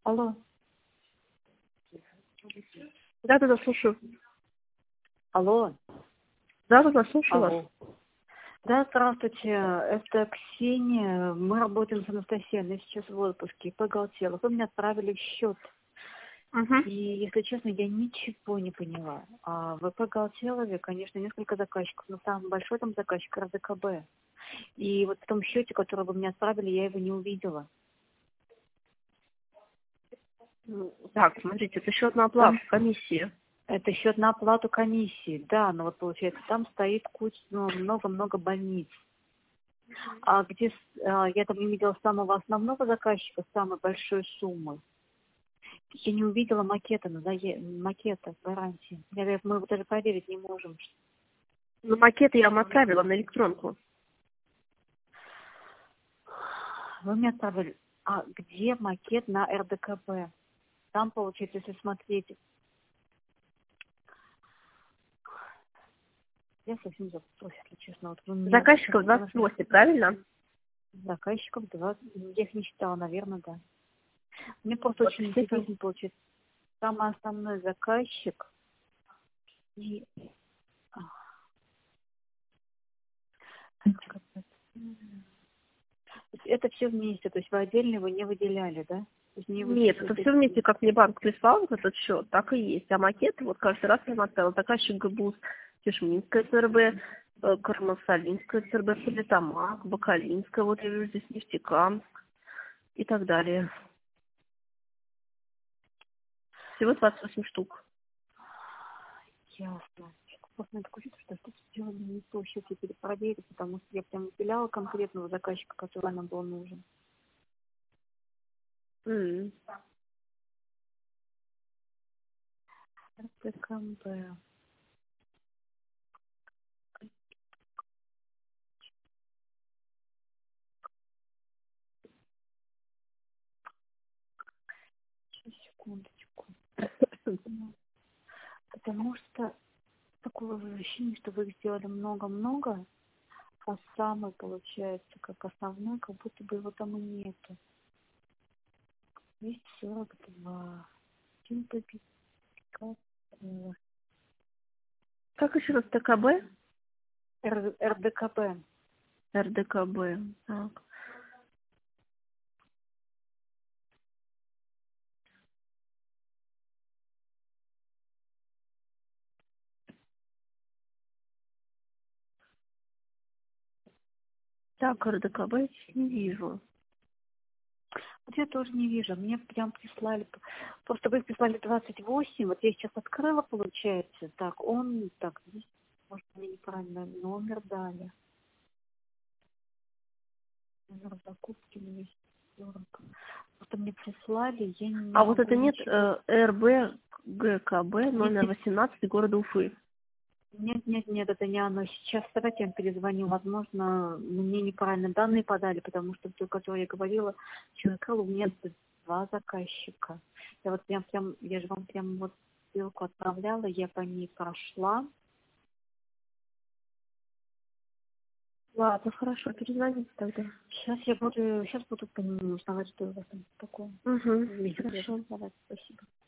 Алло. Да, слушаю. Алло. Да, слушаю вас. Алло. Да, здравствуйте. Это Ксения. Мы работаем с Анастасией. Она сейчас в отпуске. Поголтела. Вы мне отправили счет. Угу. И, если честно, я ничего не поняла. А в Поголтелове, конечно, несколько заказчиков. Но самый большой там заказчик РДКБ. И вот в том счете, который вы мне отправили, я его не увидела. Так, смотрите, это счет на оплату комиссии. Это счет на оплату комиссии. Да, но вот получается, там стоит куча, много-много больниц. А где я там не видела самого основного заказчика, самой большой суммы. Я не увидела макета, макета гарантии. Мы его даже проверить не можем. Ну, макет я вам отправила на электронку. Вы мне отправили. А где макет на РДКБ? Там, получается, если смотреть, я совсем запуталась, если честно. Вот вы мне Заказчиков 28, правильно? заказчиков 20. Я их не считала, наверное, да. Мне просто Вот очень все там. интересно получается. Самый основной заказчик и это все вместе, то есть вы отдельно его не выделяли, да? То есть не Нет, это все вместе, как мне банк прислал вот этот счет, так и есть. А макет вот каждый раз я отправила. Заказчик ГБУС, Тишминская ЦРБ, Кармасалинская ЦРБ, Солитамак, Бакалинская, вот я вижу здесь Нефтекамск и так далее. Всего 28 штук. Ясно. Просто надо такое чувство, что что-то сделали не то, сейчас я перепроверю, потому что я прям выделяла конкретного заказчика, который нам был нужен. РТКБ. Сейчас, секундочку. Потому что такое ощущение, что вы их сделали много-много, а самый, получается, как основной, как будто бы его там и нету. 242. Как еще раз ТКБ? РДКБ. РДКБ. Так. Так, РДКБ не вижу. Вот я тоже не вижу. Мне прям прислали. Просто вы прислали 28. Вот я сейчас открыла, получается. Так, так, здесь, может, мне неправильно номер дали. Номер закупки 240. Просто мне прислали, я не А вот могу это нет ничего. РБ ГКБ номер 18 города Уфы. Нет, это не оно. Сейчас давайте я вам перезвоню. Возможно, мне неправильно данные подали, потому что то, которое я говорила, человек, у меня два заказчика. Я вот я же вам прям вот ссылку отправляла, я по ней прошла. Ладно, хорошо, перезвоните тогда. Сейчас буду по нему узнавать, что у вас там такое. Угу, хорошо. Давайте, спасибо.